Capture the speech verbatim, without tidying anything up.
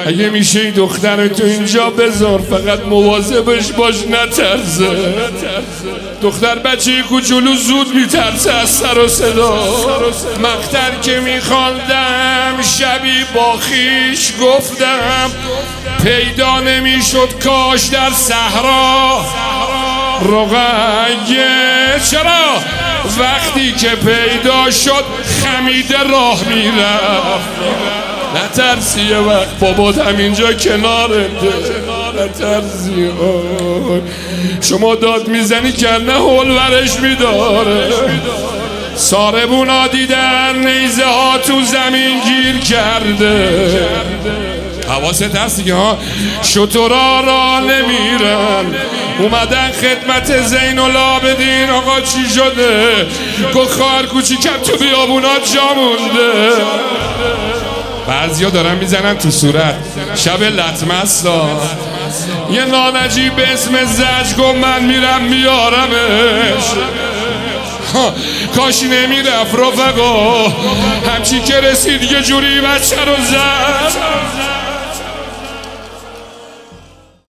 اگه میشه این دختر تو اینجا بذار، فقط مواظبش باش نترسه. دختر بچه کوچولو زود میترسه از سر و صدا. مقطر که میخواندم شبی با خیش گفتم، پیدا نمیشد کاش در صحرا رقیه. چرا؟ وقتی که پیدا شد خمیده راه میرفت. نترسی یه وقت بابات همینجا کنارته، نترسی. شما داد میزنی که نه هول ورش میداره. ساربونا دیدن نیزه ها تو زمین گیر کرده. حواست هست دیگه ها، شترا را نمیرن. اومدن خدمت زین العابدین، آقا چی شده؟ گفت خواهر کوچیکم تو بیابونات جا مونده. بعضیا دارن میزنن تو صورت. شب لطمستا یه نانجی به اسم زج گفت من میرم میارمش. کاش نمیرفت رفقا، همچی که رسید یه جوری بچه رو زد.